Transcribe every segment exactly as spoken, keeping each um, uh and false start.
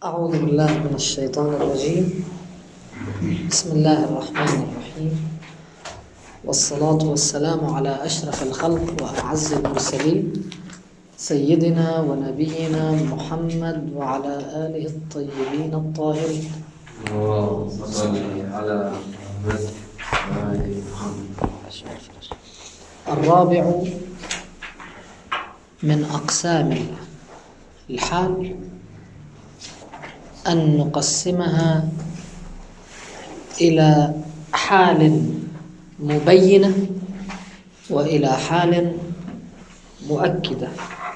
أعوذ بالله من الشيطان الرجيم. بسم الله الرحمن الرحيم، والصلاة والسلام على أشرف الخلق وأعز المرسلين سيدنا ونبينا محمد وعلى آله الطيبين الطاهرين. اللهم صل على محمد وآل محمد. الرابع من أقسام الحال أن نقسمها إلى حال مبينة وإلى حال مؤكدة.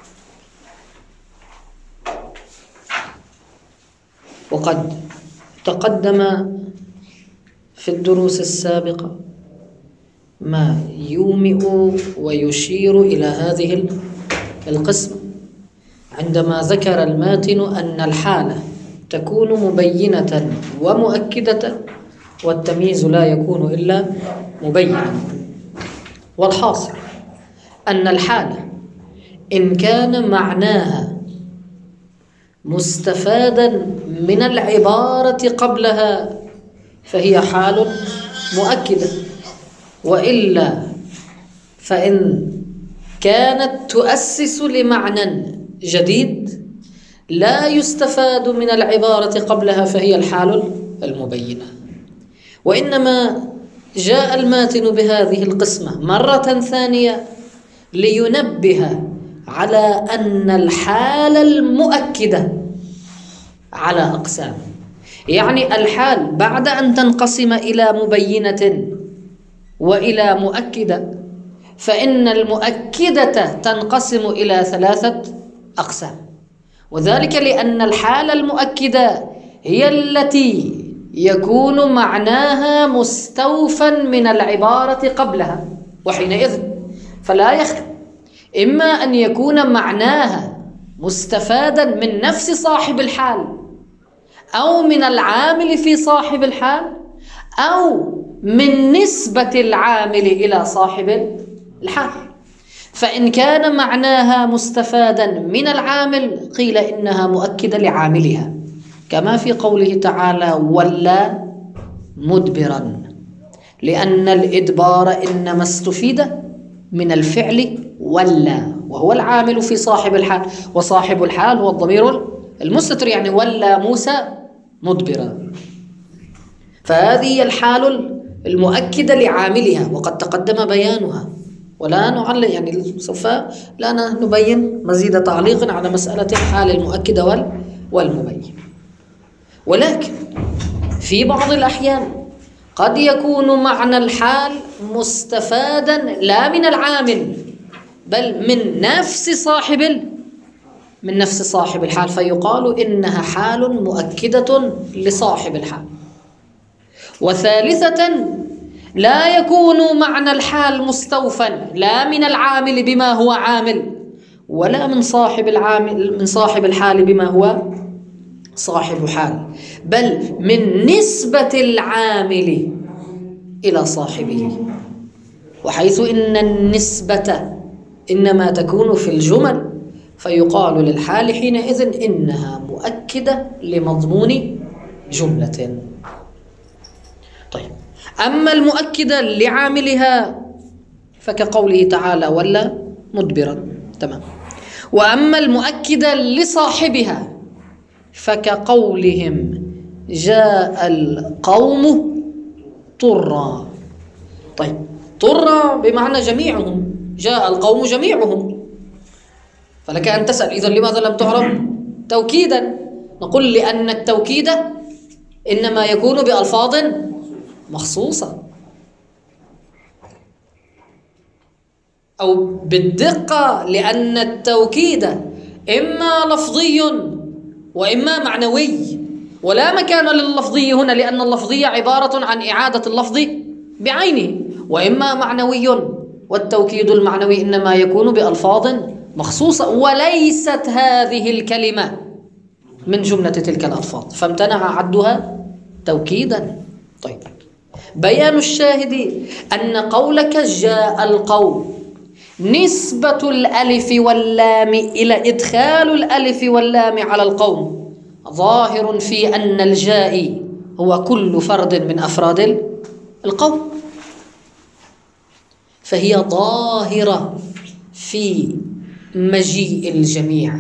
وقد تقدم في الدروس السابقة ما يومئ ويشير إلى هذه القسم عندما ذكر الماتن أن الحالة تكون مبينة ومؤكدة والتمييز لا يكون إلا مبينا. والحاصل أن الحالة إن كان معناها مستفادا من العبارة قبلها فهي حال مؤكدة، وإلا فإن كانت تؤسس لمعنى جديد لا يستفاد من العبارة قبلها فهي الحال المبينة. وإنما جاء الماتن بهذه القسمة مرة ثانية لينبه على أن الحال المؤكدة على أقسام، يعني الحال بعد أن تنقسم إلى مبينة وإلى مؤكدة فإن المؤكدة تنقسم إلى ثلاثة أقسام، وذلك لأن الحالة المؤكدة هي التي يكون معناها مستوفا من العبارة قبلها، وحينئذ فلا يخلو إما أن يكون معناها مستفادا من نفس صاحب الحال أو من العامل في صاحب الحال أو من نسبة العامل إلى صاحب الحال. فإن كان معناها مستفادا من العامل قيل إنها مؤكدة لعاملها، كما في قوله تعالى ولا مدبرا، لأن الإدبار إنما استفيد من الفعل ولا وهو العامل في صاحب الحال، وصاحب الحال هو الضمير المستتر، يعني ولا موسى مدبرا. فهذه الحال المؤكدة لعاملها وقد تقدم بيانها، ولا نعلق يعني سوف لا نبين مزيد تعليق على مسألة الحال المؤكدة والمبين. ولكن في بعض الأحيان قد يكون معنى الحال مستفادا لا من العامل بل من نفس صاحب من نفس صاحب الحال، فيقال إنها حال مؤكدة لصاحب الحال. وثالثة لا يكون معنى الحال مستوفا لا من العامل بما هو عامل ولا من صاحب العامل من صاحب الحال بما هو صاحب حال، بل من نسبة العامل إلى صاحبه، وحيث إن النسبة إنما تكون في الجمل فيقال للحال حينئذ إنها مؤكدة لمضمون جملة. طيب، أما المؤكدة لعاملها فكقوله تعالى ولا مدبرا، تمام. وأما المؤكدة لصاحبها فكقولهم جاء القوم طرا. طيب، طرا بمعنى جميعهم، جاء القوم جميعهم، فلك أن تسأل إذن لماذا لم تعرب توكيدا؟ نقول لأن التوكيد إنما يكون بألفاظ مخصوصة أو بالدقة، لأن التوكيد إما لفظي وإما معنوي، ولا مكان لللفظي هنا لأن اللفظية عبارة عن إعادة اللفظ بعينه، وإما معنوي، والتوكيد المعنوي إنما يكون بألفاظ مخصوصة، وليست هذه الكلمة من جملة تلك الألفاظ فامتنع عدها توكيدا. طيب، بيان الشاهد أن قولك جاء القوم نسبة الألف واللام إلى إدخال الألف واللام على القوم ظاهر في أن الجائي هو كل فرد من أفراد القوم، فهي ظاهرة في مجيء الجميع.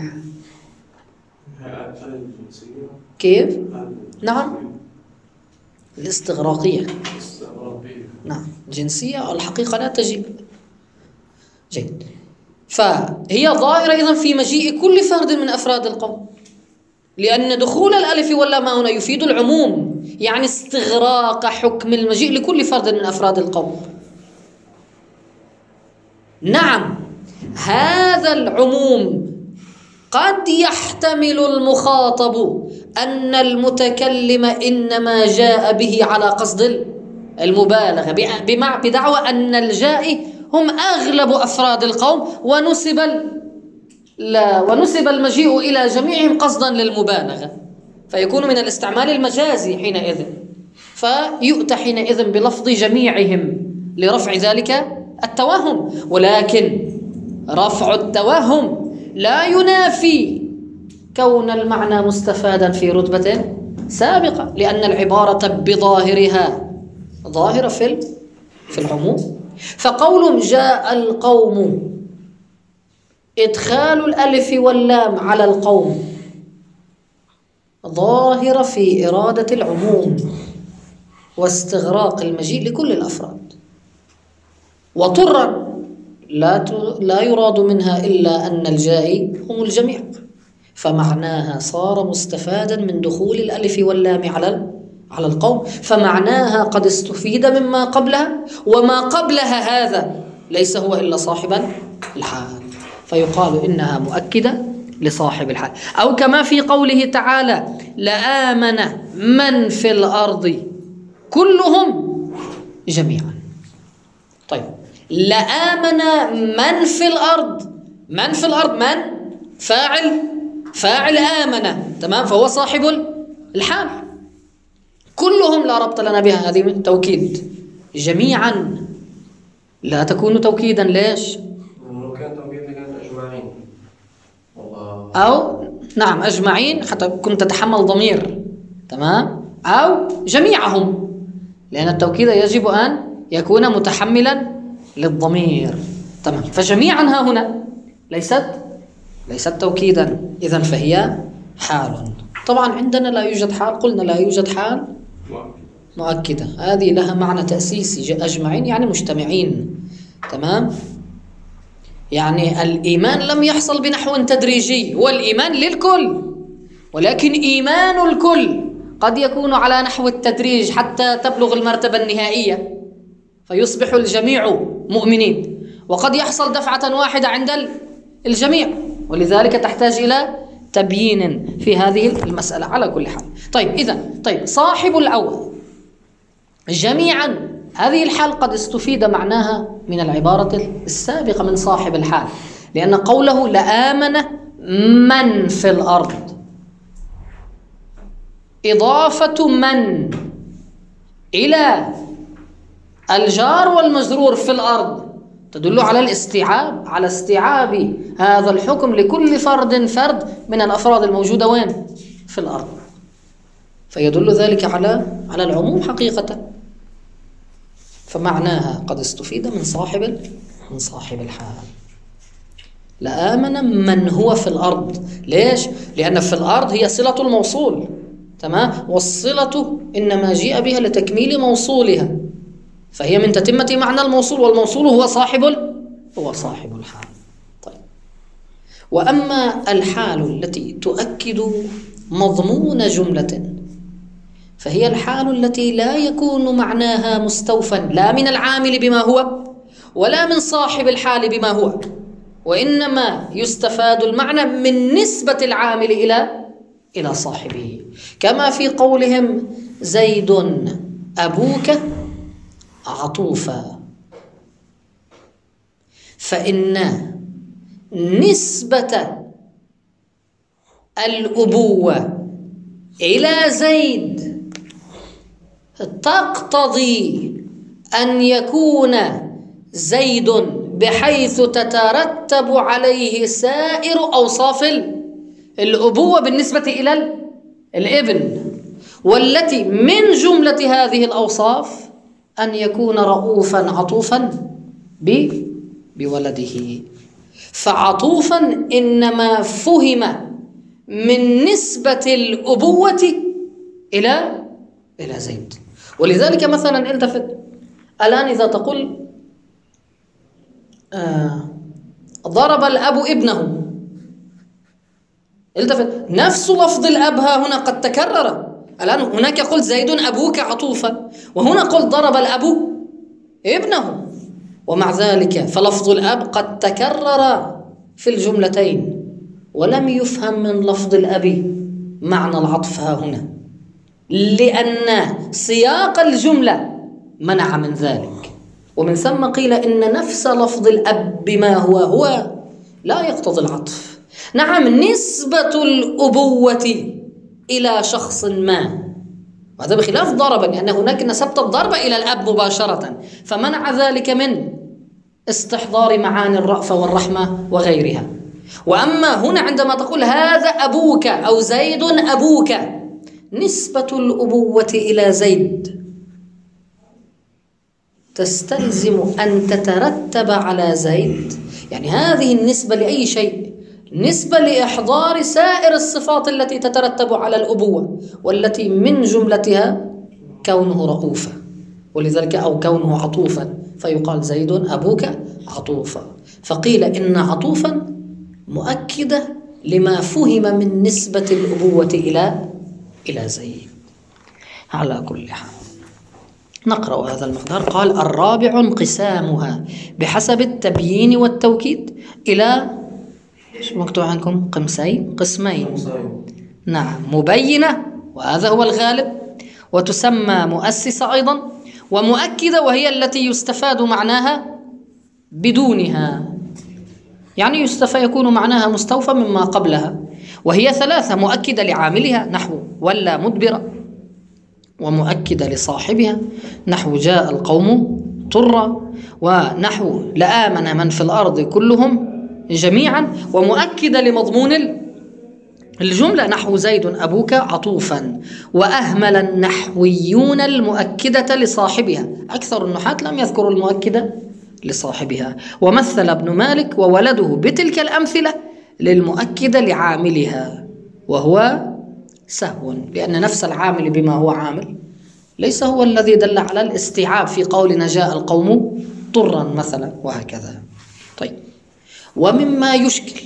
كيف؟ نعم، الاستغراقية. نعم، جنسية الحقيقة لا تجيء. جيد، فهي ظاهرة إذن في مجيء كل فرد من أفراد القوم، لأن دخول الألف واللام هنا يفيد العموم، يعني استغراق حكم المجيء لكل فرد من أفراد القوم. نعم، هذا العموم قد يحتمل المخاطب أن المتكلم إنما جاء به على قصد المبالغة، بدعوى أن الجائي هم أغلب أفراد القوم، ونسب لا ونسب المجيء إلى جميعهم قصدا للمبالغة، فيكون من الاستعمال المجازي حينئذ، فيؤتى حينئذ بلفظ جميعهم لرفع ذلك التوهم. ولكن رفع التوهم لا ينافي كون المعنى مستفادا في رتبة سابقة، لأن العبارة بظاهرها ظاهرة في في العموم. فقولهم جاء القوم، إدخال الألف واللام على القوم ظاهرة في إرادة العموم واستغراق المجيء لكل الأفراد، وطرا لا لا يراد منها إلا أن الجائي هم الجميع، فمعناها صار مستفادا من دخول الألف واللام على على القوم، فمعناها قد استفيد مما قبلها، وما قبلها هذا ليس هو إلا صاحب الحال، فيقال إنها مؤكدة لصاحب الحال. أو كما في قوله تعالى لآمن من في الأرض كلهم جميعا. طيب، لآمن من في الأرض، من في الأرض من؟ فاعل فاعل آمن، تمام، فهو صاحب الحال. كلهم لا ربط لنا بها، هذه توكيد. جميعا لا تكون توكيدا، ليش؟ لو كان توكيد لكان أجمعين، أو نعم أجمعين حتى كنت تتحمل ضمير، تمام، أو جميعهم، لأن التوكيد يجب أن يكون متحملا للضمير، تمام. فجميعا ها هنا ليست ليست توكيدا، إذن فهي حال. طبعا عندنا لا يوجد حال، قلنا لا يوجد حال مؤكدة، هذه لها معنى تأسيسي، أجمعين يعني مجتمعين، تمام. يعني الإيمان لم يحصل بنحو تدريجي، هو الإيمان للكل، ولكن إيمان الكل قد يكون على نحو التدريج حتى تبلغ المرتبة النهائية فيصبح الجميع مؤمنين، وقد يحصل دفعة واحدة عند الجميع، ولذلك تحتاج إلى تبيين في هذه المسألة على كل حال. طيب، إذن طيب صاحب الأول جميعا، هذه الحال قد استفيد معناها من العبارة السابقة من صاحب الحال، لأن قوله لآمن من في الأرض، إضافة من إلى الجار والمجرور في الأرض تدل على الاستيعاب، على استيعاب هذا الحكم لكل فرد فرد من الأفراد الموجودة وين؟ في الأرض، فيدل ذلك على على العموم حقيقة، فمعناها قد استفيد من صاحب من صاحب الحال. لآمن من هو في الأرض، ليش؟ لأن في الأرض هي صلة الموصول، تمام، والصلة إنما جيء بها لتكميل موصولها، فهي من تتمة معنى الموصول، والموصول هو صاحب هو صاحب الحال. طيب، وأما الحال التي تؤكد مضمون جملة فهي الحال التي لا يكون معناها مستوفى لا من العامل بما هو ولا من صاحب الحال بما هو، وإنما يستفاد المعنى من نسبة العامل إلى إلى صاحبه، كما في قولهم زيد أبوك عطوفا، فإن نسبة الأبوة إلى زيد تقتضي أن يكون زيد بحيث تترتب عليه سائر أوصاف الأبوة بالنسبة إلى الابن، والتي من جملة هذه الأوصاف أن يكون رؤوفا عطوفا بولده. فعطوفا إنما فهم من نسبة الأبوة إلى إلى زيد. ولذلك مثلا التفت الآن إذا تقول آه ضرب الأب ابنه، التفت نفس لفظ الأب ها هنا قد تكرر. الآن هناك قلت زيد أبوك عطوفا، وهنا قلت ضرب الأب ابنه، ومع ذلك فلفظ الأب قد تكرر في الجملتين ولم يفهم من لفظ الأب معنى العطف ها هنا، لأن سياق الجملة منع من ذلك. ومن ثم قيل إن نفس لفظ الأب بما هو هو لا يقتضي العطف. نعم نسبة الأبوة إلى شخص ما، وهذا بخلاف ضربا، لأن هناك نسبت الضرب إلى الأب مباشرة، فمنع ذلك من استحضار معاني الرأفة والرحمة وغيرها. وأما هنا عندما تقول هذا أبوك أو زيد أبوك، نسبة الأبوة إلى زيد تستلزم أن تترتب على زيد، يعني هذه النسبة لأي شيء نسبة لإحضار سائر الصفات التي تترتب على الأبوة، والتي من جملتها كونه رؤوفا، ولذلك أو كونه عطوفا، فيقال زيد أبوك عطوفا. فقيل إن عطوفا مؤكدة لما فهم من نسبة الأبوة إلى إلى زيد. على كل حال نقرأ هذا المقدار. قال الرابع انقسامها بحسب التبيين والتوكيد إلى شو مكتوب عندكم؟ قسمين قسمين نعم، مبينة وهذا هو الغالب، وتسمى مؤسسة أيضا، ومؤكدة وهي التي يستفاد معناها بدونها، يعني يستفى يكون معناها مستوفى مما قبلها. وهي ثلاثة: مؤكدة لعاملها نحو ولا مدبرة، ومؤكدة لصاحبها نحو جاء القوم طرا، ونحو لآمن من في الأرض كلهم جميعا، ومؤكدة لمضمون الجملة نحو زيد أبوك عطوفا. وأهمل النحويون المؤكدة لصاحبها، أكثر النحاة لم يذكروا المؤكدة لصاحبها. ومثل ابن مالك وولده بتلك الأمثلة للمؤكدة لعاملها، وهو سهو، لأن نفس العامل بما هو عامل ليس هو الذي دل على الاستيعاب في قولنا جاء القوم طرا مثلا، وهكذا. طيب، ومما يشكل،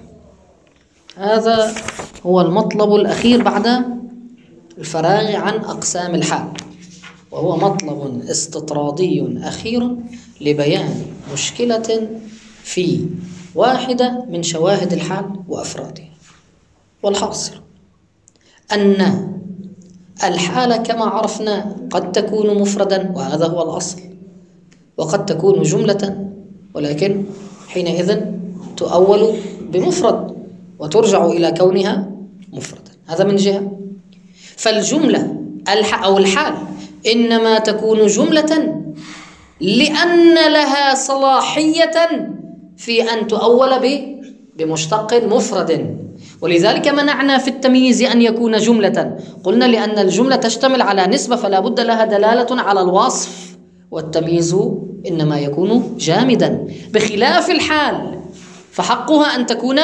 هذا هو المطلب الأخير بعد الفراغ عن أقسام الحال، وهو مطلب استطرادي أخير لبيان مشكلة في واحدة من شواهد الحال وأفرادها. والحاصل أن الحال كما عرفنا قد تكون مفردا، وهذا هو الأصل، وقد تكون جملة، ولكن حينئذ تؤول بمفرد وترجع إلى كونها مفردا. هذا من جهة. فالجملة أو الحال إنما تكون جملة لأن لها صلاحية في أن تؤول بمشتق مفرد، ولذلك منعنا في التمييز أن يكون جملة. قلنا لأن الجملة تشتمل على نسبة فلا بد لها دلالة على الوصف، والتمييز إنما يكون جامدا، بخلاف الحال فحقها أن تكون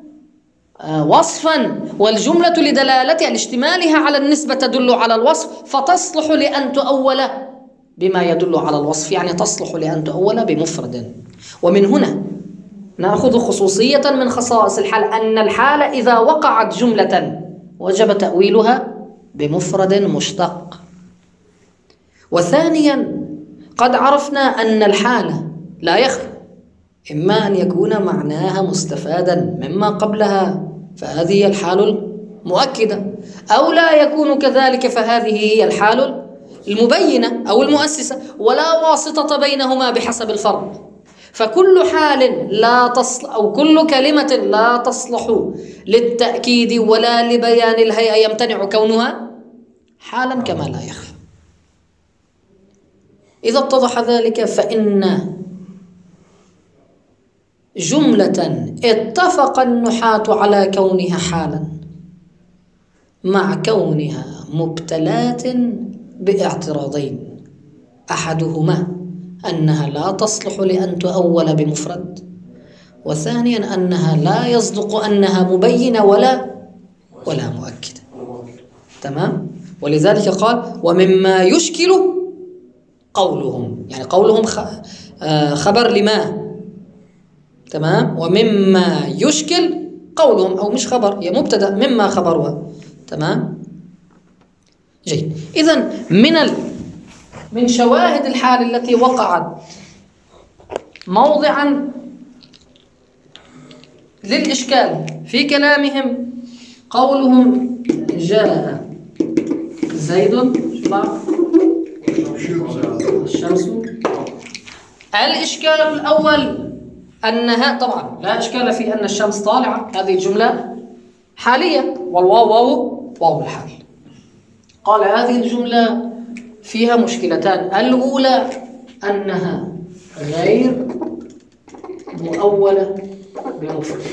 وصفا، والجملة لدلالتها لاشتمالها على النسبة تدل على الوصف، فتصلح لأن تؤول بما يدل على الوصف، يعني تصلح لأن تؤول بمفرد. ومن هنا نأخذ خصوصية من خصائص الحال، أن الحال إذا وقعت جملة وجب تأويلها بمفرد مشتق. وثانيا قد عرفنا أن الحال لا يخلو إما أن يكون معناها مستفادا مما قبلها فهذه هي الحال المؤكدة، أو لا يكون كذلك فهذه هي الحال المبينة أو المؤسسة، ولا واسطة بينهما بحسب الفرق. فكل حال لا تصلح أو كل كلمة لا تصلح للتأكيد ولا لبيان الهيئة يمتنع كونها حالا كما لا يخفى. إذا اتضح ذلك فإن جملة اتفق النحاة على كونها حالا مع كونها مبتلاة باعتراضين، أحدهما أنها لا تصلح لأن تؤول بمفرد، وثانيا أنها لا يصدق أنها مبينة ولا ولا مؤكدة. تمام؟ ولذلك قال ومما يشكل قولهم، يعني قولهم خبر لما. تمام؟ ومما يشكل قولهم، أو مش خبر، هي مبتدأ مما خبرها. تمام؟ جيد. إذن من ال... من شواهد الحال التي وقعت موضعا للإشكال في كلامهم قولهم جاء زيد الشمس. الإشكال الأول أنها طبعا لا إشكال في أن الشمس طالعة، هذه الجملة حالية والواو واو واو الحال. قال هذه الجملة فيها مشكلتان، الأولى أنها غير مؤولة بمفرد.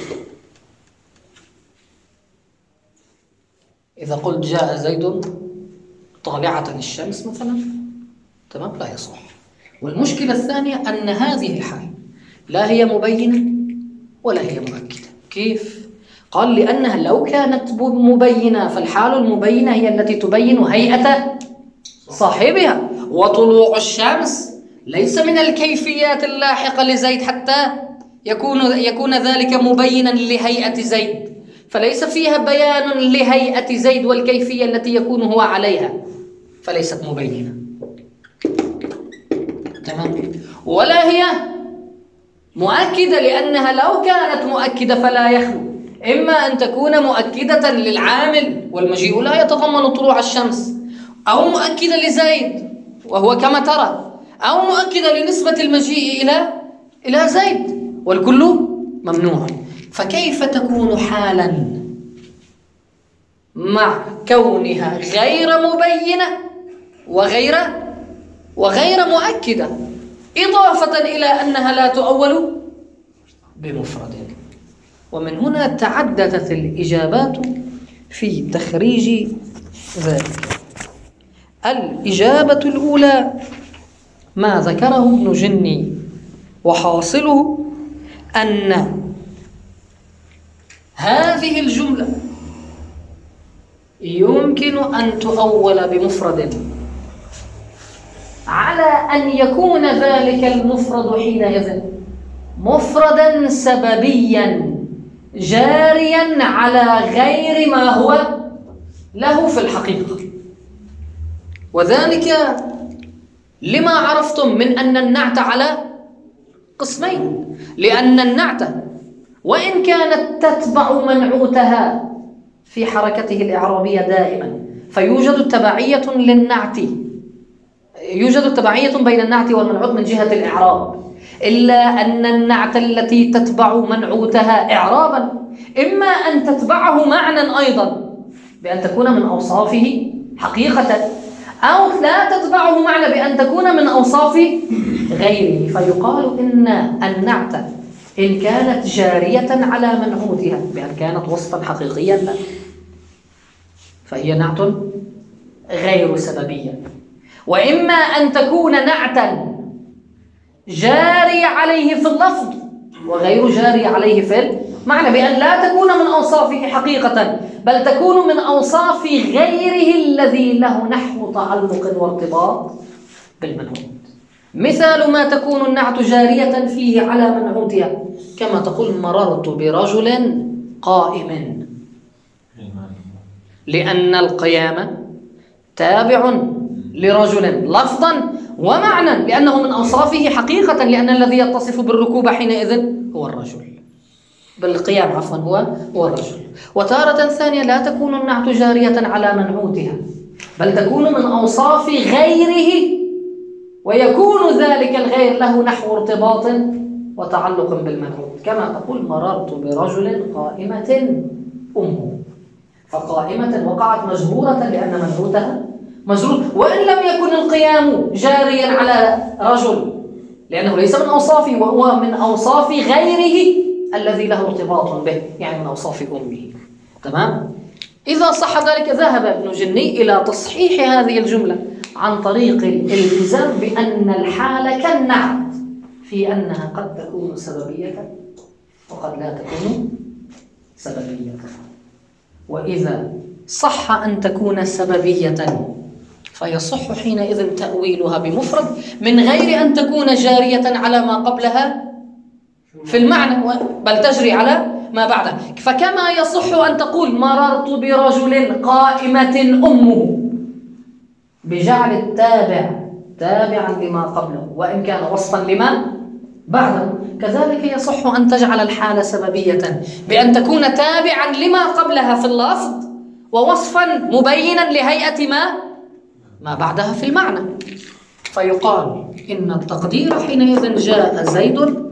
إذا قلت جاء زيد طالعة الشمس مثلا، تمام، لا يصح. والمشكلة الثانية أن هذه الحال لا هي مبينة ولا هي مؤكدة. كيف؟ قال لأنها لو كانت مبينة فالحال المبينة هي التي تبين هيئة صاحبها، وطلوع الشمس ليس من الكيفيات اللاحقة لزيد حتى يكون يكون ذلك مبينا لهيئة زيد، فليس فيها بيان لهيئة زيد والكيفية التي يكون هو عليها، فليست مبينة. تمام؟ ولا هي مؤكدة، لأنها لو كانت مؤكدة فلا يخلو إما أن تكون مؤكدة للعامل والمجيء لا يتضمن طلوع الشمس، أو مؤكدة لزيد وهو كما ترى، أو مؤكدة لنسبة المجيء إلى إلى زيد، والكل ممنوع. فكيف تكون حالا مع كونها غير مبينة وغير وغير مؤكدة، إضافة إلى أنها لا تؤول بمفرد؟ ومن هنا تعددت الإجابات في تخريج ذلك. الإجابة الأولى ما ذكره ابن جني، وحاصله أن هذه الجملة يمكن أن تؤول بمفرد على أن يكون ذلك المفرد حينئذ مفردا سببيا جاريا على غير ما هو له في الحقيقة. وذلك لما عرفتم من أن النعت على قسمين، لأن النعت وإن كانت تتبع منعوتها في حركته الإعرابية دائما، فيوجد تبعية للنعت، يوجد تبعية بين النعت والمنعوت من جهة الإعراب، إلا أن النعت التي تتبع منعوتها إعرابا إما أن تتبعه معنى أيضا بأن تكون من أوصافه حقيقة، أو لا تتبعه معنى بأن تكون من أوصاف غيره. فيقال إن النعت إن كانت جارية على منعوتها بأن كانت وصفا حقيقيا له فهي نعت غير سببية، وإما أن تكون نعتا جاري عليه في اللفظ وغير جاري عليه في المعنى بأن لا تكون من أوصافه حقيقة، بل تكون من أوصاف غيره الذي له نحو تعلق وارتباط بالمنعوت. مثال ما تكون النعت جارية فيه على منعوتها، كما تقول مررت برجل قائم، لأن القيام تابع لرجل لفظا ومعنى، لأنه من أوصافه حقيقة، لأن الذي يتصف بالركوب حينئذ هو الرجل، بالقيام عفوا هو هو الرجل. وتارة ثانية لا تكون النعت جارية على منعوتها، بل تكون من أوصاف غيره، ويكون ذلك الغير له نحو ارتباط وتعلق بالمنعوت، كما تقول مررت برجل قائمة أمه، فقائمة وقعت مجرورة لأن منعوتها مجرور، وإن لم يكن القيام جاريا على رجل لأنه ليس من أوصافه، وهو من أوصاف غيره الذي له ارتباط به، يعني من أوصاف أمه. تمام؟ إذا صح ذلك ذهب ابن جني إلى تصحيح هذه الجملة عن طريق الالتزام بأن الحال كالنعت في أنها قد تكون سببية وقد لا تكون سببية. وإذا صح أن تكون سببية فيصح حينئذ تأويلها بمفرد من غير أن تكون جارية على ما قبلها في المعنى، بل تجري على ما بعدها. فكما يصح أن تقول مررت برجل قائمة أمه بجعل التابع تابعا لما قبله وإن كان وصفا لما بعده، كذلك يصح أن تجعل الحالة سببية بأن تكون تابعا لما قبلها في اللفظ ووصفا مبينا لهيئة ما ما بعدها في المعنى. فيقال إن التقدير حينئذ جاء زيد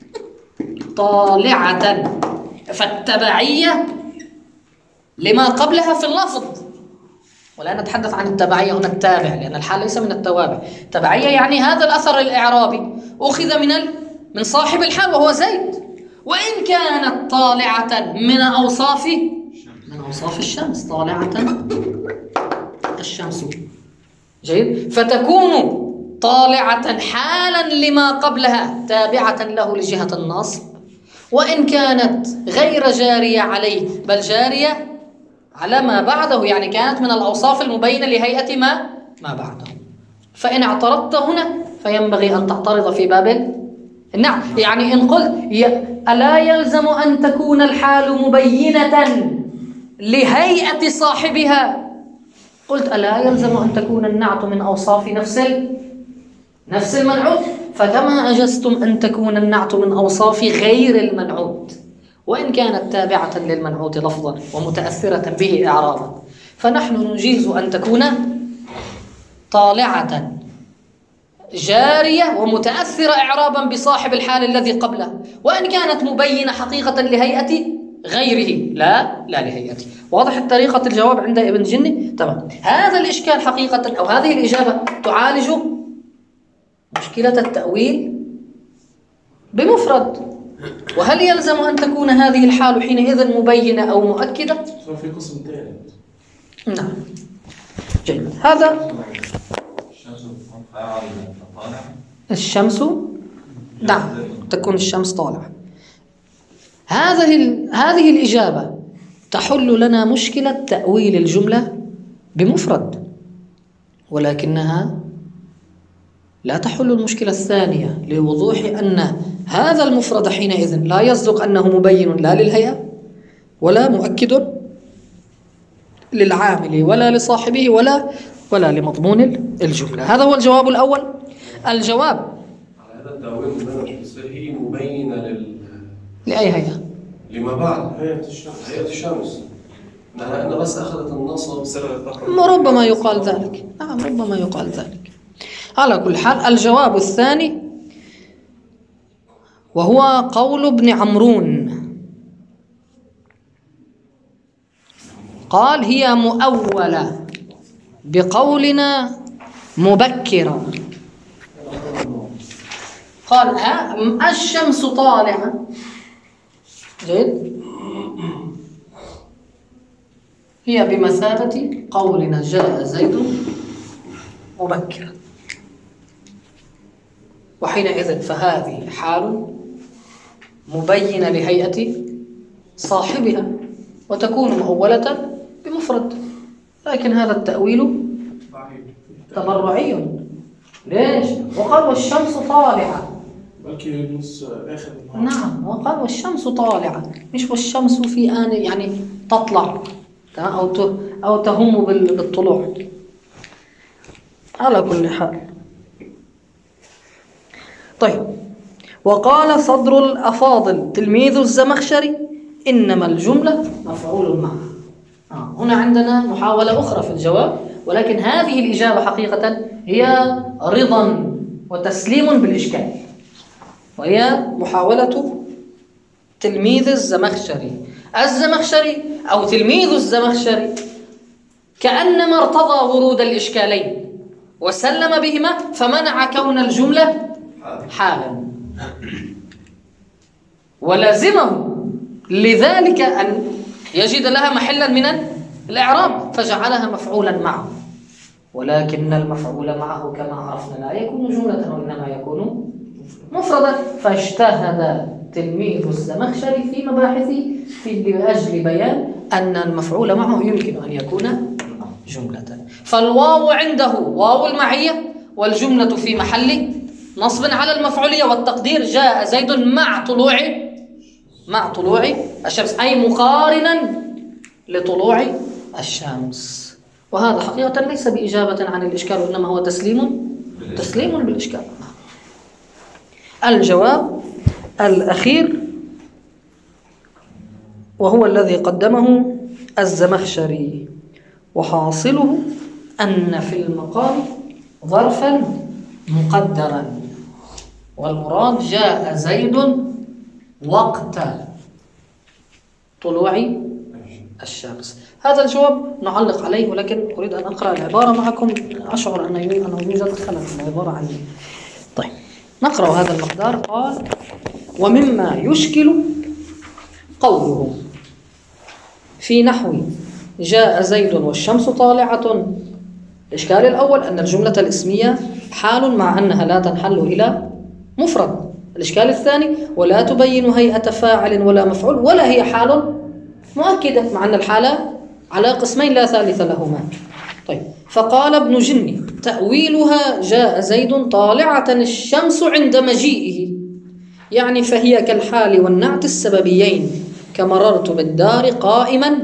طالعة، فالتبعية لما قبلها في اللفظ، ولا نتحدث عن التبعية هنا التابع لأن الحال ليس من التوابع. التبعية يعني هذا الأثر الإعرابي أخذ من من صاحب الحال وهو زيد، وإن كانت طالعة من أوصاف من أوصاف الشمس، طالعة الشمس. جيد، فتكون طالعة حالا لما قبلها تابعة له لجهة النصب، وإن كانت غير جارية عليه بل جارية على ما بعده، يعني كانت من الأوصاف المبينة لهيئة ما ما بعده. فإن اعترضت هنا فينبغي أن تعترض في باب النعم. يعني إن قلت ألا يلزم أن تكون الحال مبينة لهيئة صاحبها، قلت ألا يلزم أن تكون النعت من أوصاف نفس نفس المنعوت، فكما أجزتم أن تكون النعت من أوصاف غير المنعوت وإن كانت تابعة للمنعوت لفظا ومتأثرة به إعرابا، فنحن نجيز أن تكون طالعة جارية ومتأثرة إعرابا بصاحب الحال الذي قبله، وإن كانت مبينة حقيقة لهيئة غيره لا لا لهيئته. واضح طريقة الجواب عند ابن جني؟ تمام. هذا الإشكال حقيقة أو هذه الإجابة تعالج مشكلة التأويل بمفرد. وهل يلزم أن تكون هذه الحال حينئذ مبينة أو مؤكدة؟ صار في قسم ثاني. نعم. جيد. هذا الشمس، نعم تكون الشمس طالعة. هذه هذه الإجابة تحل لنا مشكلة تأويل الجملة بمفرد، ولكنها لا تحل المشكلة الثانية لوضوح أن هذا المفرد حينئذ لا يصدق أنه مبين لا للهيئة ولا مؤكد للعامل ولا لصاحبه ولا ولا لمضمون الجملة. هذا هو الجواب الأول. الجواب على هذا التأويل المنهج تصير هي مبينة لل لأي هيئة؟ لما بعد هيئة الشمس. هيئة الشمس معناها أنها بس أخذت النصب سر. ربما يقال ذلك. نعم ربما يقال ذلك. على كل حال الجواب الثاني وهو قول ابن عمرون، قال هي مؤولة بقولنا مبكرا. قال ها الشمس طالعة. جيد، هي بمثابة قولنا جاء زيد مبكرا، وحينئذ فهذه حال مبينة لهيئة صاحبها وتكون مؤولة بمفرد. لكن هذا التأويل تبرعي. ليش؟ وقال والشمس طالعة. نعم، وقال والشمس طالعة، مش والشمس في آن يعني تطلع أو أو تهم بالطلوع. على كل حال. طيب، وقال صدر الأفاضل تلميذ الزمخشري إنما الجملة مفعول معه. آه. هنا عندنا محاولة أخرى في الجواب، ولكن هذه الإجابة حقيقة هي رضا وتسليم بالإشكال، وهي محاولة تلميذ الزمخشري. الزمخشري أو تلميذ الزمخشري كأنما ارتضى ورود الإشكالين وسلم بهما فمنع كون الجملة حالا، ولازمه لذلك أن يجد لها محلا من الإعراب فجعلها مفعولا معه، ولكن المفعول معه كما عرفنا لا يكون جملة وإنما يكون مفردا. فاجتهد تلميذ الزمخشري في مباحثه في لأجل بيان أن المفعول معه يمكن أن يكون جملة. فالواو عنده واو المعية، والجملة في محل نصب على المفعولية، والتقدير جاء زيد مع طلوع مع طلوع الشمس، أي مقارنا لطلوع الشمس. وهذا حقيقة ليس بإجابة عن الإشكال، وإنما هو تسليم تسليم بالإشكال. الجواب الأخير وهو الذي قدمه الزمخشري، وحاصله أن في المقام ظرفا مقدرا، والمراد جاء زيد وقت طلوع الشمس. هذا الجواب نعلق عليه، ولكن أريد أن أقرأ العبارة معكم، أشعر أنه يوجد خلل في العبارة عندي. طيب نقرأ هذا المقدار. قال: ومما يشكل قوله في نحو جاء زيد والشمس طالعة. الإشكال الأول أن الجملة الاسمية حال مع أنها لا تنحل إلى مفرد. الإشكال الثاني: ولا تبين هيئة فاعل ولا مفعول، ولا هي حال مؤكدة، مع أن الحالة على قسمين لا ثالث لهما. طيب، فقال ابن جني: تأويلها جاء زيد طالعة الشمس عند مجيئه، يعني فهي كالحال والنعت السببيين، كمررت بالدار قائما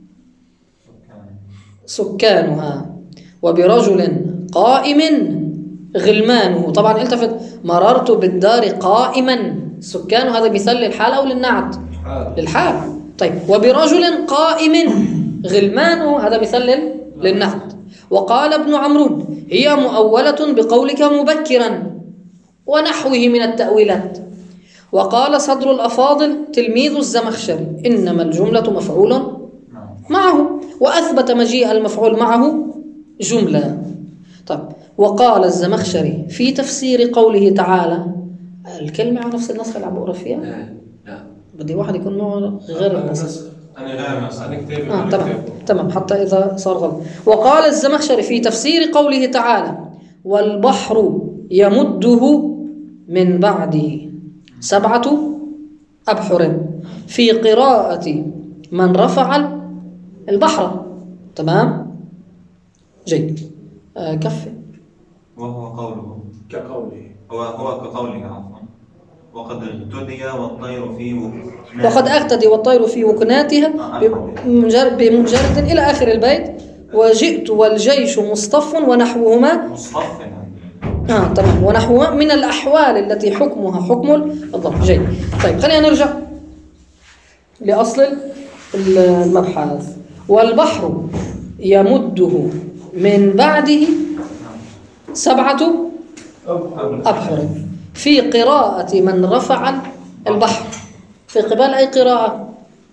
سكانها، وبرجل قائم غلمانه. طبعا التفت، مررت بالدار قائما سكانه، هذا مثال للحال أو للنعت؟ للحال. طيب، وبرجل قائم غلمانه، هذا مثال للنعت. وقال ابن عمرو: هي مؤولة بقولك مبكرا ونحوه من التأويلات. وقال صدر الأفاضل تلميذ الزمخشري: إنما الجملة مفعول معه، وأثبت مجيء المفعول معه جملة. طيب، وقال الزمخشري في تفسير قوله تعالى، الكلمة على نفس النسخة اللي عم بقرا فيها؟ لا لا، بدي واحد يكون معه غير النسخ. أنا غير النسخ، أنا كتابي. آه تمام تمام، حتى إذا صار غلط. وقال الزمخشري في تفسير قوله تعالى: والبحر يمده من بعده سبعة أبحر، في قراءة من رفع البحر. تمام، جيد. آه كفي. وهو قوله كقوله هو هو كقوله عفوا. وقد اغتدي والطير في وكناتها، وقد اغتدي والطير في وكناتها بمجرد, بمجرد إلى آخر البيت. وجئت والجيش مصطف ونحوهما مصطف. آه تمام، ونحوهما من الأحوال التي حكمها حكم الضرب. جيد. طيب، خلينا نرجع لأصل المبحث. والبحر يمده من بعده سبعة أبحر، في قراءة من رفع البحر. في قبال أي قراءة؟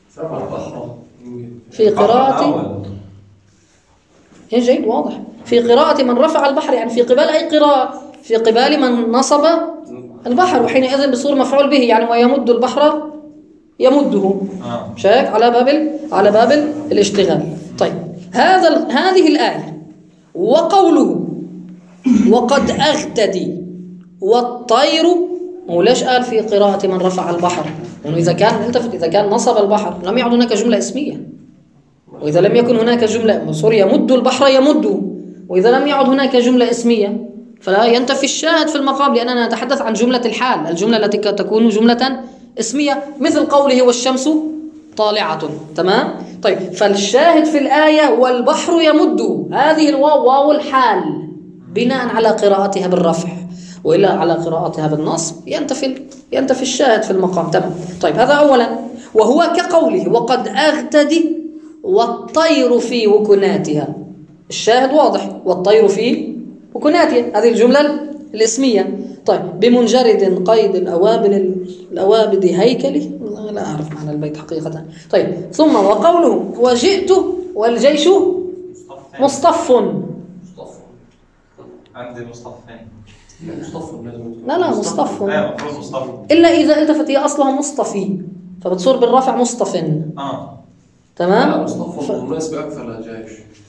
في قراءة هي جيد واضح. في قراءة من رفع البحر، يعني في قبال أي قراءة؟ في قبال من نصب البحر، وحينئذ بصور مفعول به، يعني ويمد البحر يمده. شايف على باب على باب الاشتغال. طيب، هذا هذه الآية وقوله وقد أغتدي والطير، وليش قال في قراءة من رفع البحر؟ لأنه إذا كان التفت إذا كان نصب البحر لم يعد هناك جملة اسمية، وإذا لم يكن هناك جملة سوري يمد البحر يمده، وإذا لم يعد هناك جملة اسمية فلا ينتفي الشاهد في المقام، لأننا نتحدث عن جملة الحال، الجملة التي تكون جملة اسمية، مثل قوله والشمس طالعة. تمام. طيب، فالشاهد في الآية والبحر يمده، هذه الواو واو الحال بناء على قراءتها بالرفع، وإلا على قراءتها بالنصب ينتفي ينتفي الشاهد في المقام. تمام. طيب، هذا أولا. وهو كقوله وقد أغتدي والطير في وكناتها، الشاهد واضح، والطير في وكناتها، هذه الجملة الاسمية. طيب، بمنجرد قيد الأوابل الأوابد هيكله، لا أعرف معنى البيت حقيقة. طيب، ثم وقوله وجئت والجيش مصطف. عندي مصطفين. لا لا مصطف، إلا إذا التفت هي أصلها مصطفي، فبتصير بالرفع مصطف. آه تمام؟ مصطفى مناسبة أكثر للجيش.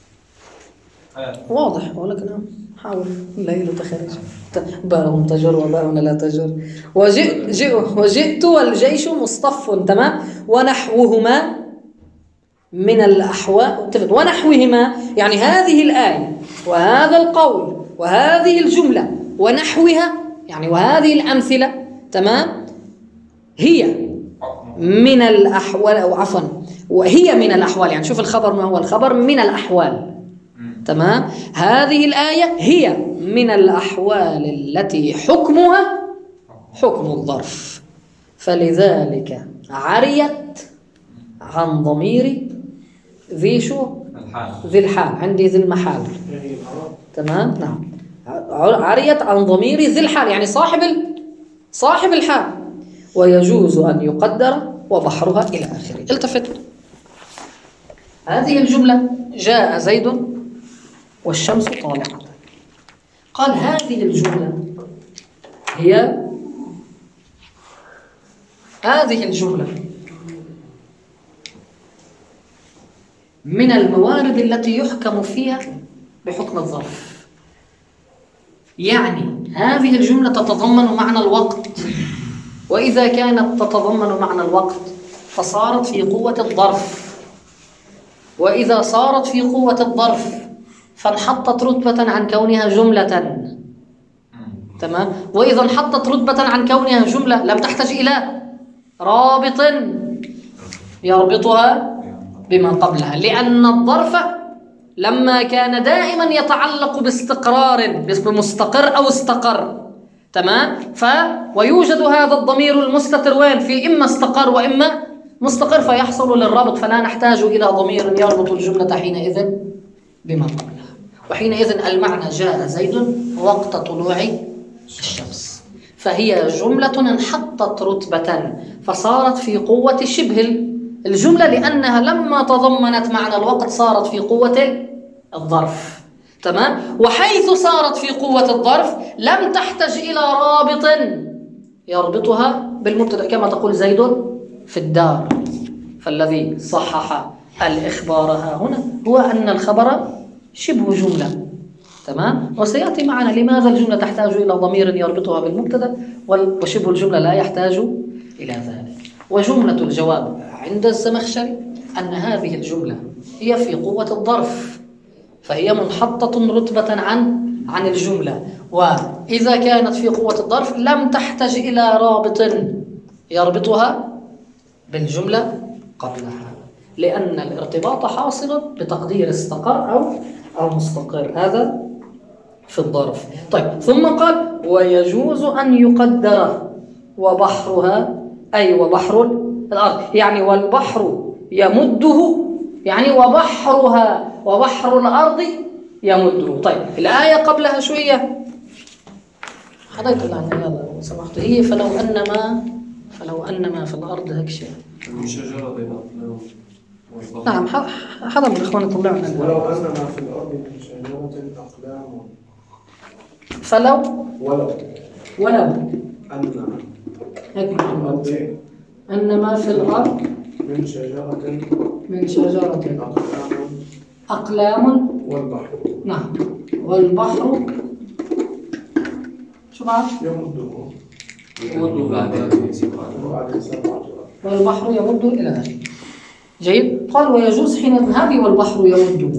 واضح ولكن حاول الليل تخرج باءهم تجر وباءنا لا تجر. وجئ جئ وجئت والجيش مصطف. تمام. ونحوهما من الأحوال. ونحوهما يعني هذه الآية وهذا القول وهذه الجملة ونحوها يعني وهذه الأمثلة. تمام. هي من الأحوال أو عفوا وهي من الأحوال يعني شوف الخبر ما هو الخبر من الأحوال. تمام. هذه الآية هي من الأحوال التي حكمها حكم الظرف، فلذلك عريت عن ضمير ذي شو ذي الحال. عندي ذي المحال. تمام. نعم. عريت عن ضمير ذي الحال يعني صاحب ال... صاحب الحال. ويجوز أن يقدر وبحرها إلى آخره. التفت. هذه الجملة جاء زيد والشمس طالعة. قال هذه الجملة هي هذه الجملة من الموارد التي يحكم فيها بحكم الظرف. يعني هذه الجملة تتضمن معنى الوقت، وإذا كانت تتضمن معنى الوقت فصارت في قوة الظرف، وإذا صارت في قوة الظرف فانحطت رتبة عن كونها جملة. تمام. وإذا انحطت رتبة عن كونها جملة لم تحتاج إلى رابط يربطها بما قبلها، لأن الظرف لما كان دائما يتعلق باستقرار بمستقر أو استقر. تمام. ف ويوجد هذا الضمير المستتر وين في إما استقر وإما مستقر فيحصل للرابط، فلا نحتاج إلى ضمير يربط الجملة حينئذ بما قبلها. وحينئذ المعنى جاء زيد وقت طلوع الشمس، فهي جملة انحطت رتبة فصارت في قوة شبه الجملة، لأنها لما تضمنت معنى الوقت صارت في قوة الظرف. تمام. وحيث صارت في قوة الظرف لم تحتج إلى رابط يربطها بالمبتدأ، كما تقول زيد في الدار. فالذي صحح الإخبار ها هنا هو أن الخبر شبه جملة. تمام. وسيأتي معنا لماذا الجملة تحتاج إلى ضمير يربطها بالمبتدأ وشبه الجملة لا يحتاج إلى ذلك. وجملة الجواب عند الزمخشري أن هذه الجملة هي في قوة الظرف، فهي منحطة رتبة عن عن الجملة، وإذا كانت في قوة الظرف لم تحتج إلى رابط يربطها بالجملة قبلها، لأن الارتباط حاصل بتقدير استقر أو أو مستقر. هذا في الظرف. طيب. ثم قال ويجوز أن يقدر وبحرها أي وبحر الأرض يعني والبحر يمده يعني وبحرها وبحر الأرض يمده. طيب. الآية قبلها شوية حضيت الله عنها يلا سمحت. هي فلو أن ما فلو أن ما في الأرض هيك شيء شجرة بين أقلام. نعم. حضر من الإخوان يطلعوا لنا ولو أن ما في الأرض من شجرة أقلام. فلو ولو ولو أن هيك أن ما في الأرض من شجرة من شجرة أقلام أقلام والبحر. نعم. والبحر شو بعد؟ يمده يمده بعدين وبعدين سبعة. والبحر يمد إلى ذلك. جيد. قال ويجوز حين هذه والبحر يمده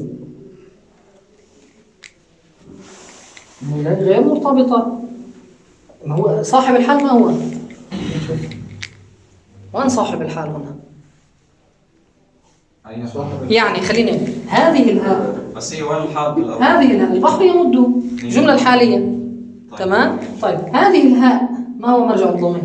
غير مرتبطة. ما هو صاحب الحال ما هو؟ وين صاحب الحال هنا؟ يعني خلينا هذه الهاء بس هي وين الحال بالأول؟ هذه الهاء البحر يمده الجملة الحالية. طيب. تمام. طيب. هذه الهاء ما هو مرجع الضمير؟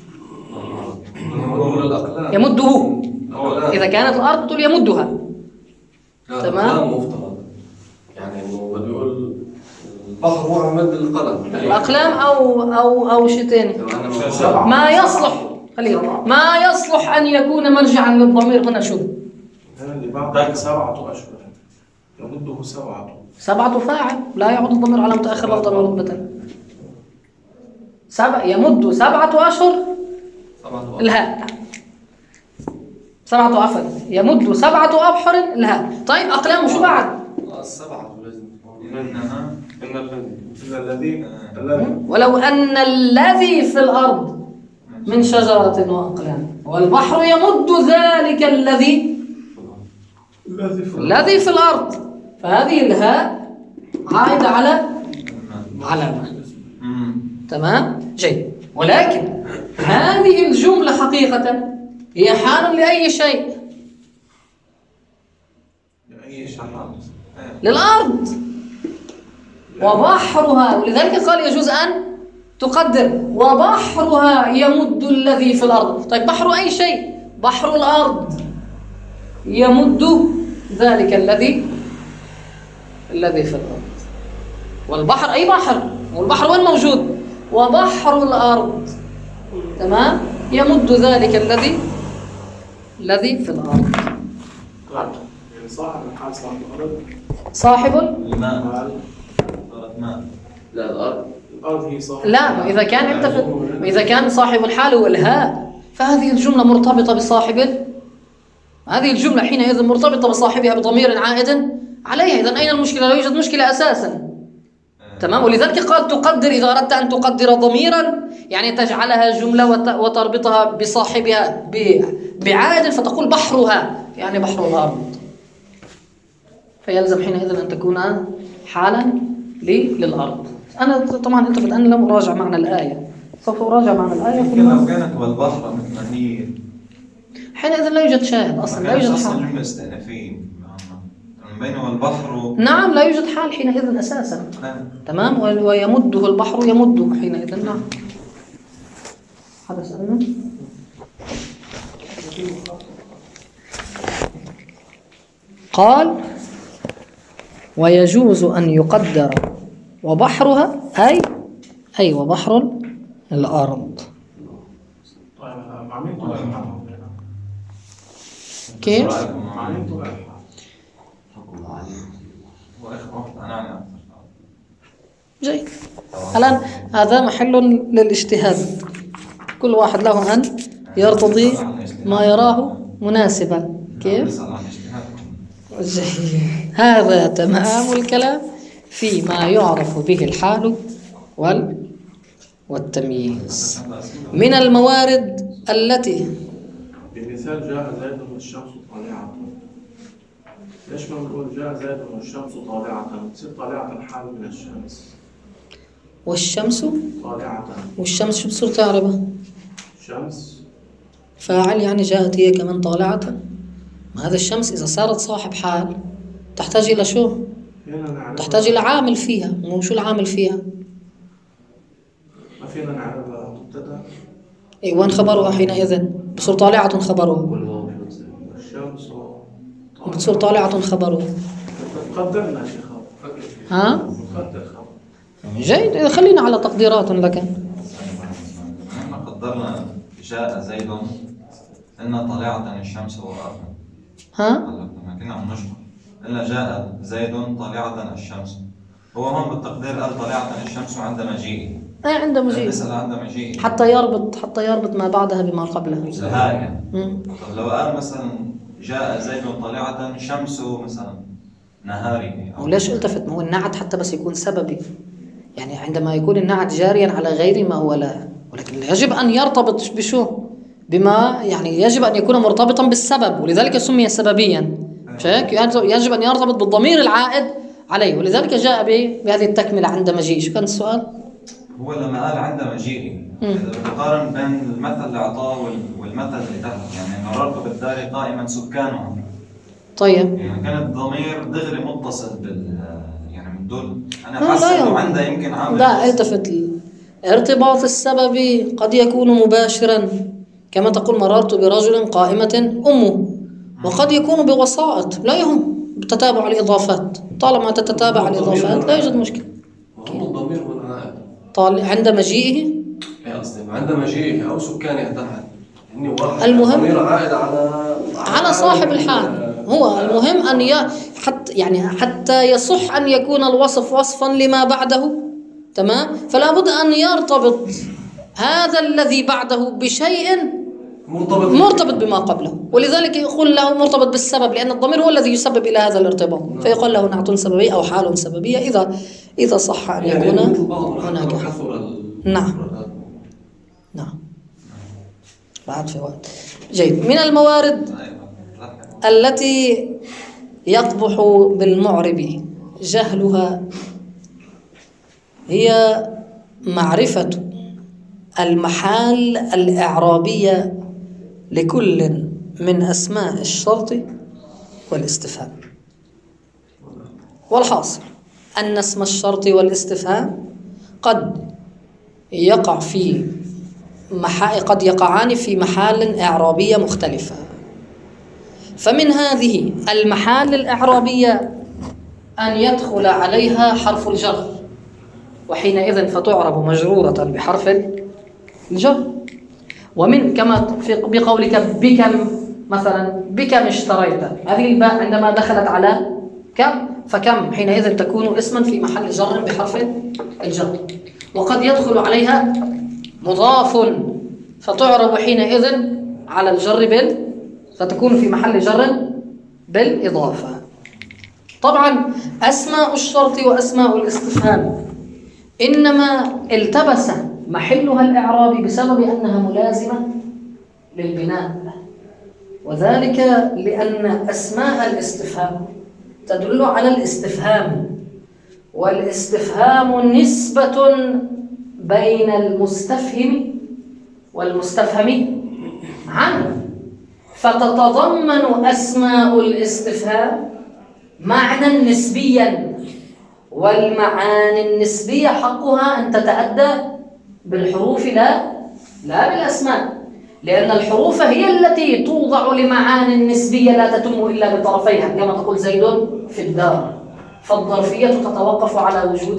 يمده. إذا كانت الأرض تقول يمدها. تمام. مفترض يعني إنه بده يقول البحر هو عمد القلم الأقلام أو أو أو شيء ثاني ما يصلح. خلينا ما يصلح أن يكون مرجعا للضمير هنا شو؟ هذا اللي بعد سبعة أشهر يمده سبعة. سبعة فاعل لا يعود الضمير على متأخر لفظا ورتبة. سبع يمد سبعة أشهر الهاء. سبعة عفوا يمد سبعة أبحر الهاء. طيب أقلام شو بعد؟ السبعة لازم إنها إن الذي إن الذي الذي ولو أن الذي في الأرض من شجرة وأقلام والبحر يمد ذلك الذي الذي في الذي في الأرض، فهذه الهاء عائدة على علامة. مم. تمام؟ جيد. ولكن هذه الجملة حقيقة هي حال لأي شيء؟ أي شيء للأرض وبحرها، ولذلك قال يجوز أن تقدر وبحرها يمد الذي في الأرض. طيب بحر أي شيء؟ بحر الأرض يمد ذلك الذي الذي في الأرض. والبحر أي بحر، والبحر وين موجود؟ وبحر الأرض. تمام؟ يمد ذلك الذي الذي في الأرض. يعني صاحب الحال صاحب الأرض صاحب الماء قال صارت ماء. لا الأرض الأرض هي صاحب لا، وإذا كان انت وإذا كان صاحب الحال هو الهاء فهذه الجملة مرتبطة بصاحب ال... هذه الجملة حينئذ مرتبطة بصاحبها بضمير عائد عليها. إذن أين المشكلة؟ لا يوجد مشكلة أساسا. تمام؟ ولذلك قال تقدر إذا أردت أن تقدر ضميرا يعني تجعلها جملة وت... وتربطها بصاحبها ب... بعائد، فتقول بحرها يعني بحر الأرض، فيلزم حينئذ أن تكون حالا لي للأرض. أنا طبعا أنت الآن لم أراجع معنى الآية، سوف أراجع معنى الآية يمكن لو ثم كانت والبحر مثل ما هي حينئذ لا يوجد شاهد أصلا، لا يوجد أصلا حال. جملة استئنافية من بين والبحر و... نعم لا يوجد حال حينئذ أساسا. تمام؟ ويمده البحر يمده حينئذ. نعم. هذا سألنا. قال ويجوز أن يقدر وبحرها أي أي وبحر الأرض. طيب مع مين تبقى الحال؟ كيف؟ مع مين تبقى الحال؟ أنا جيد. الآن هذا محل للاجتهاد، كل واحد له أن يرتضي ما يراه مناسبا. كيف؟ جيد. هذا تمام الكلام فيما يعرف به الحال وال والتمييز من الموارد التي بمثال جاء زيد والشمس طالعة، ليش ما بنقول جاء زيد والشمس طالعة؟ تصير طالعة حال من الشمس. والشمس طالعة والشمس شو بصير تعربها؟ الشمس فاعل يعني جاءت هي كمان طالعة. ما هذا الشمس إذا صارت صاحب حال تحتاج إلى شو؟ فينا نعرف تحتاج إلى عامل فيها. مو شو العامل فيها؟ ما فينا نعرف مبتدأ إيه وين خبرها حينئذ؟ بصير طالعة خبرها. الشمس بتصير طالعة خبرها. قدرنا شيخ ها؟ قدر خبر. جيد. خلينا على تقديرات لك. احنا قدرنا جاء زيد إن طالعة الشمس والأرض. ها؟ لما كنا عم نشرح إلا جاء زيد طالعة الشمس، هو هون بالتقدير قال طالعة الشمس عند مجيئه. أي عند مجيء. بيسأل عند مجيئه حتى يربط حتى يربط ما بعدها بما قبلها. هاي. مم. طب لو قال مثلا جاء زيد طالعة شمس مثلا نهاره. وليش التفت؟ ما هو النعت حتى بس يكون سببي، يعني عندما يكون النعت جاريا على غير ما هو لا، ولكن يجب أن يرتبط بشو؟ بما يعني يجب أن يكون مرتبطا بالسبب، ولذلك سمي سببيا. شايف؟ يجب أن يرتبط بالضمير العائد عليه، ولذلك جاء بهذه التكملة عند مجيء. شو كان السؤال؟ هو لما قال عند مجيئه إذا بقارن بين المثل اللي أعطاه والمثل اللي تحت، يعني مررت بالدار قائما سكانها. طيب يعني كان الضمير دغري متصل بال يعني من دول. أنا لا، حاسس لا إنه يوم. عنده يمكن عامل. لا التفت. ارتباط السبب قد يكون مباشرا، كما تقول مررت برجل قائمة أمه، وقد يكون بوسائط لا يهم بتتابع الإضافات. طالما تتتابع الإضافات لا يوجد مشكلة. هم الضمير والعائد طال عند مجيئه اي قصدي عند مجيئه او سكانه تحت اني واحد المهم- الضمير عائد على على صاحب الحال. هو المهم أن ي... حتى يعني حتى يصح أن يكون الوصف وصفا لما بعده. تمام؟ فلا بد أن يرتبط هذا الذي بعده بشيء مرتبط مرتبط بما قبله، ولذلك يقول له مرتبط بالسبب، لأن الضمير هو الذي يسبب إلى هذا الارتباط، فيقول له نعت سببي أو حال سببية إذا إذا صح أن يعني يكون مثل بعض هناك. كثر ال- نعم نعم بعد في وقت. جيد. من الموارد التي يقبح بالمعرب جهلها هي معرفة المحال الإعرابية لكل من أسماء الشرط والاستفهام. والحاصل أن اسم الشرط والاستفهام قد يقع في محا... قد يقعان في محال إعرابية مختلفة. فمن هذه المحال الإعرابية أن يدخل عليها حرف الجر، وحينئذ فتعرب مجرورة بحرف الجر. ومن كما في بقولك بكم مثلا، بكم اشتريت، هذه الباء عندما دخلت على كم فكم حينئذ تكون اسما في محل جر بحرف الجر. وقد يدخل عليها مضاف فتعرب حينئذ على الجر بال فتكون في محل جر بالإضافة. طبعا أسماء الشرط وأسماء الاستفهام إنما التبس محلها الإعرابي بسبب أنها ملازمة للبناء، وذلك لأن أسماء الاستفهام تدل على الاستفهام، والاستفهام نسبة بين المستفهم والمستفهم عنه، فتتضمن أسماء الاستفهام معنى نسبيا، والمعاني النسبية حقها أن تتأدى بالحروف لا لا بالأسماء، لأن الحروف هي التي توضع لمعاني نسبية لا تتم إلا بطرفيها، كما تقول زيد في الدار، فالظرفية تتوقف على وجود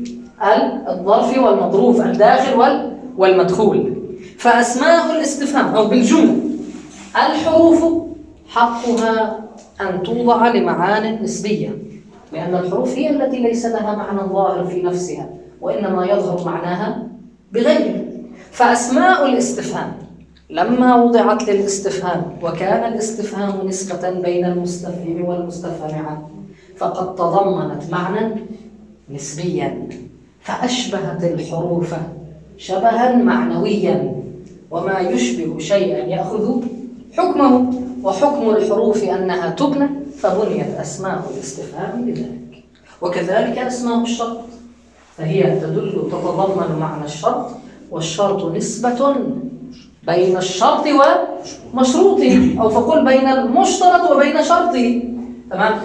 الظرف والمظروف الداخل والمدخول. فأسماء الاستفهام أو بالجملة الحروف حقها أن توضع لمعاني نسبية، لأن الحروف هي التي ليس لها معنى ظاهر في نفسها، وإنما يظهر معناها بغيره. فأسماء الاستفهام لما وضعت للاستفهام وكان الاستفهام نسبة بين المستفهم والمستفهم عنه، فقد تضمنت معنى نسبيا، فأشبهت الحروف شبها معنويا، وما يشبه شيئا يأخذ حكمه، وحكم الحروف أنها تبنى، فبنيت أسماء الاستفهام لذلك. وكذلك أسماء الشرط، فهي تدل تتضمن معنى الشرط، والشرط نسبة بين الشرط ومشروطه، أو فقل بين المشترط وبين شرطه. تمام؟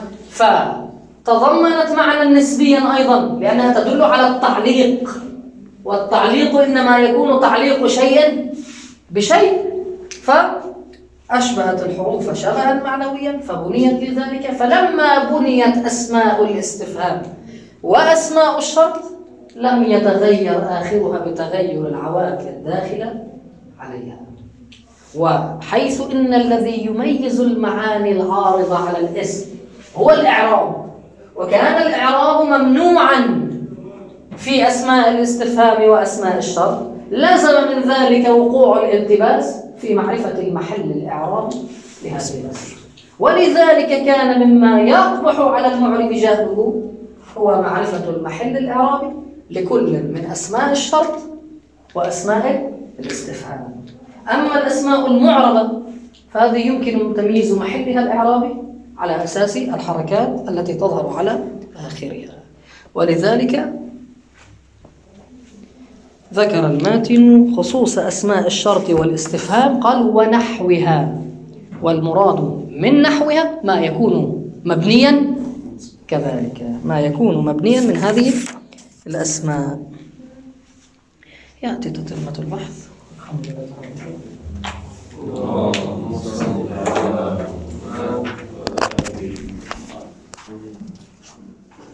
فتضمنت معنى نسبيا أيضا لأنها تدل على التعليق، والتعليق إنما يكون تعليق شيء بشيء، فأشبهت الحروف شبها معنويا فبنيت لذلك. فلما بنيت أسماء الاستفهام وأسماء الشرط لم يتغير آخرها بتغير العوامل الداخلة عليها. وحيث إن الذي يميز المعاني العارضة على الاسم هو الإعراب، وكان الإعراب ممنوعا في أسماء الاستفهام وأسماء الشرط، لزم من ذلك وقوع الالتباس في معرفة المحل الإعرابي لهذه الأسماء. ولذلك كان مما يقبح على المعرب جهله هو معرفة المحل الإعرابي لكل من أسماء الشرط وأسماء الاستفهام. أما الأسماء المعربة فهذه يمكن تمييز محلها الإعرابي على أساس الحركات التي تظهر على آخرها. ولذلك ذكر الماتن خصوص أسماء الشرط والاستفهام، قال ونحوها، والمراد من نحوها ما يكون مبنيا كذلك، ما يكون مبنيا من هذه الأسماء. يأتي تتمة البحث. الحمد لله.